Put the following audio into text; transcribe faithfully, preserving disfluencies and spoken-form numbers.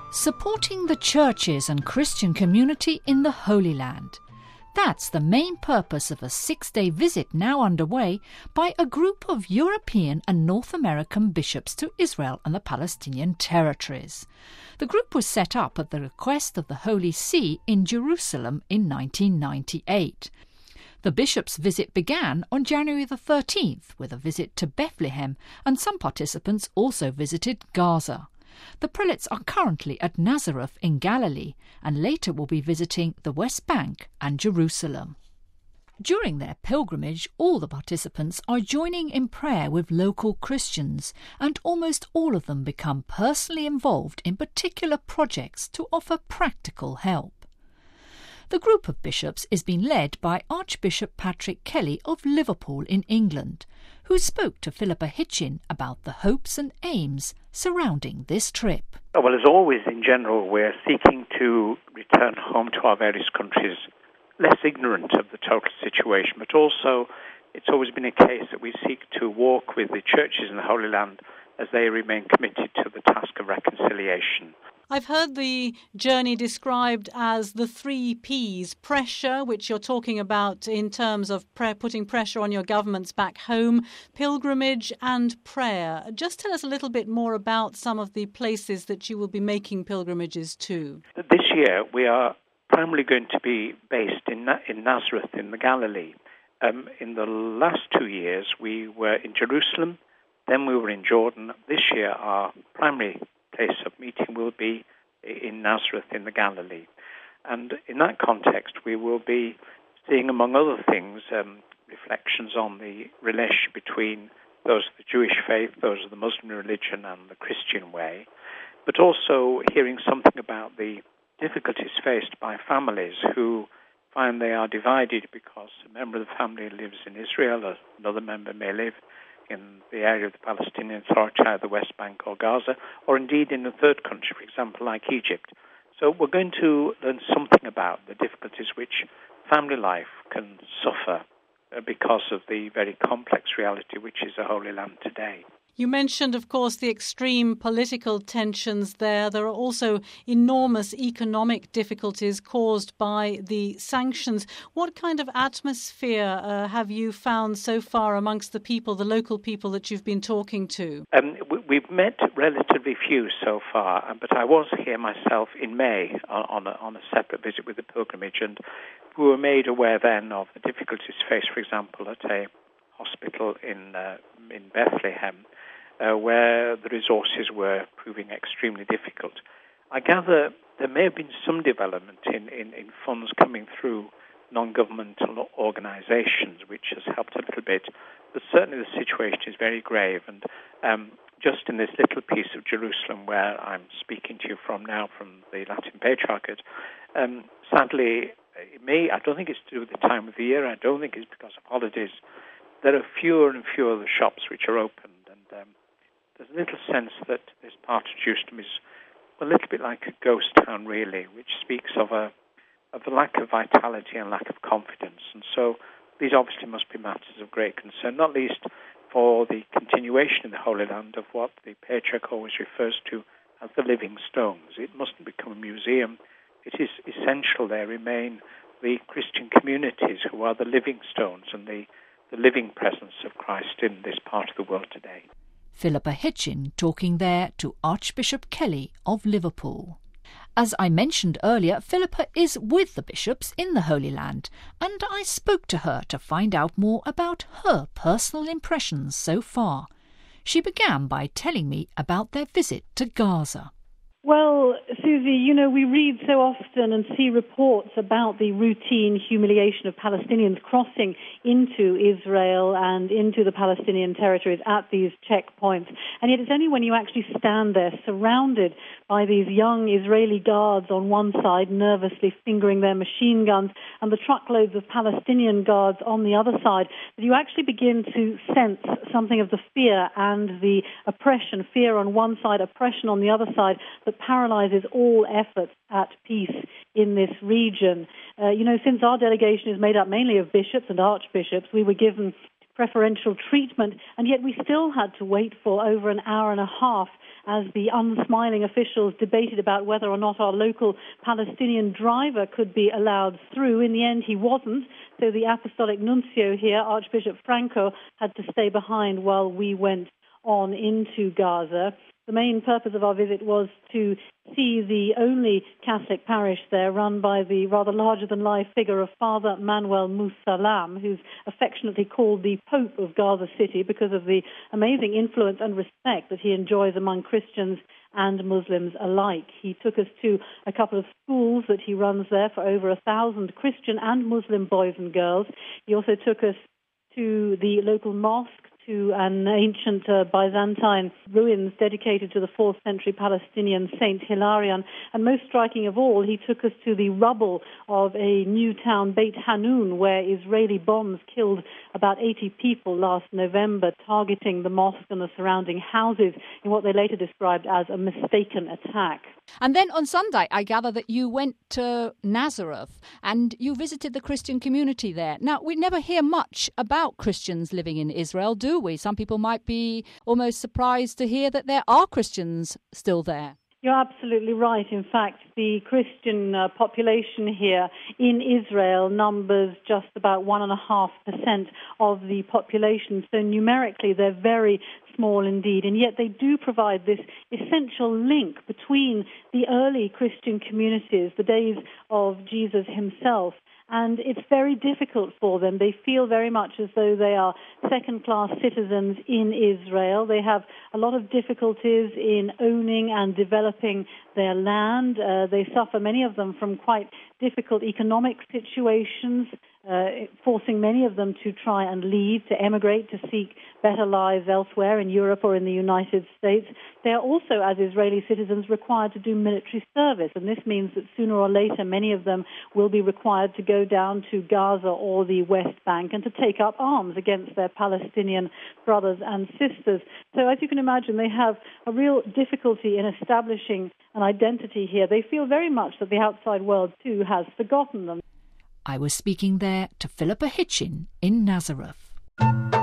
Supporting the churches and Christian community in the Holy Land. That's the main purpose of a six-day visit now underway by a group of European and North American bishops to Israel and the Palestinian territories. The group was set up at the request of the Holy See in Jerusalem in nineteen ninety-eight. The bishops' visit began on January the thirteenth with a visit to Bethlehem, and some participants also visited Gaza. The prelates are currently at Nazareth in Galilee and later will be visiting the West Bank and Jerusalem. During their pilgrimage, all the participants are joining in prayer with local Christians, and almost all of them become personally involved in particular projects to offer practical help. The group of bishops is being led by Archbishop Patrick Kelly of Liverpool in England, who spoke to Philippa Hitchin about the hopes and aims surrounding this trip. Well, as always, in general, we're seeking to return home to our various countries less ignorant of the total situation, but also it's always been a case that we seek to walk with the churches in the Holy Land as they remain committed to the task of reconciliation. I've heard the journey described as the three P's: pressure, which you're talking about in terms of pre- putting pressure on your governments back home, pilgrimage and prayer. Just tell us a little bit more about some of the places that you will be making pilgrimages to. This year we are primarily going to be based in, Na- in Nazareth in the Galilee. Um, in the last two years we were in Jerusalem, then we were in Jordan. This year our primary place of meeting will be in Nazareth in the Galilee. And in that context, we will be seeing, among other things, um, reflections on the relationship between those of the Jewish faith, those of the Muslim religion and the Christian way, but also hearing something about the difficulties faced by families who find they are divided because a member of the family lives in Israel, another member may live in the area of the Palestinian Authority, either the West Bank or Gaza, or indeed in a third country, for example, like Egypt. So we're going to learn something about the difficulties which family life can suffer because of the very complex reality which is the Holy Land today. You mentioned, of course, the extreme political tensions there. There are also enormous economic difficulties caused by the sanctions. What kind of atmosphere uh, have you found so far amongst the people, the local people that you've been talking to? Um, we've met relatively few so far, but I was here myself in May on a, on a separate visit with the pilgrimage, and we were made aware then of the difficulties faced, for example, at a hospital in uh, in Bethlehem, Uh, where the resources were proving extremely difficult. I gather there may have been some development in, in, in funds coming through non-governmental organisations, which has helped a little bit, but certainly the situation is very grave. And um, just in this little piece of Jerusalem where I'm speaking to you from now, from the Latin Patriarchate, um, sadly, it may, I don't think it's to do with the time of the year, I don't think it's because of holidays, there are fewer and fewer of the shops which are opened, and um, there's a little sense that this part of Jerusalem is a little bit like a ghost town, really, which speaks of a of a lack of vitality and lack of confidence. And so these obviously must be matters of great concern, not least for the continuation in the Holy Land of what the Patriarch always refers to as the living stones. It mustn't become a museum. It is essential there remain the Christian communities who are the living stones and the, the living presence of Christ in this part of the world today. Philippa Hitchin talking there to Archbishop Kelly of Liverpool. As I mentioned earlier, Philippa is with the bishops in the Holy Land, and I spoke to her to find out more about her personal impressions so far. She began by telling me about their visit to Gaza. Well, Susie, you know, we read so often and see reports about the routine humiliation of Palestinians crossing into Israel and into the Palestinian territories at these checkpoints. And yet it's only when you actually stand there surrounded by these young Israeli guards on one side, nervously fingering their machine guns, and the truckloads of Palestinian guards on the other side, that you actually begin to sense something of the fear and the oppression, fear on one side, oppression on the other side, that paralyzes all efforts at peace in this region. Uh, you know, since our delegation is made up mainly of bishops and archbishops, we were given preferential treatment, and yet we still had to wait for over an hour and a half as the unsmiling officials debated about whether or not our local Palestinian driver could be allowed through. In the end, he wasn't, so the Apostolic Nuncio here, Archbishop Franco, had to stay behind while we went on into Gaza. The main purpose of our visit was to see the only Catholic parish there run by the rather larger-than-life figure of Father Manuel Musalam, who's affectionately called the Pope of Gaza City because of the amazing influence and respect that he enjoys among Christians and Muslims alike. He took us to a couple of schools that he runs there for over a thousand Christian and Muslim boys and girls. He also took us to the local mosque, to an ancient uh, Byzantine ruins dedicated to the fourth century Palestinian Saint Hilarion. And most striking of all, he took us to the rubble of a new town, Beit Hanun, where Israeli bombs killed about eighty people last November, targeting the mosque and the surrounding houses in what they later described as a mistaken attack. And then on Sunday, I gather that you went to Nazareth and you visited the Christian community there. Now, we never hear much about Christians living in Israel, do we? Some people might be almost surprised to hear that there are Christians still there. You're absolutely right. In fact, the Christian uh, population here in Israel numbers just about one and a half percent of the population. So numerically, they're very small indeed. And yet they do provide this essential link between the early Christian communities, the days of Jesus himself. And it's very difficult for them. They feel very much as though they are second-class citizens in Israel. They have a lot of difficulties in owning and developing their land. Uh, they suffer, many of them, from quite difficult economic situations, uh, forcing many of them to try and leave, to emigrate, to seek better lives elsewhere in Europe or in the United States. They are also, as Israeli citizens, required to do military service, and this means that sooner or later many of them will be required to go down to Gaza or the West Bank and to take up arms against their Palestinian brothers and sisters. So as you can imagine, they have a real difficulty in establishing an identity here. They feel very much that the outside world, too, has forgotten them. I was speaking there to Philippa Hitchin in Nazareth.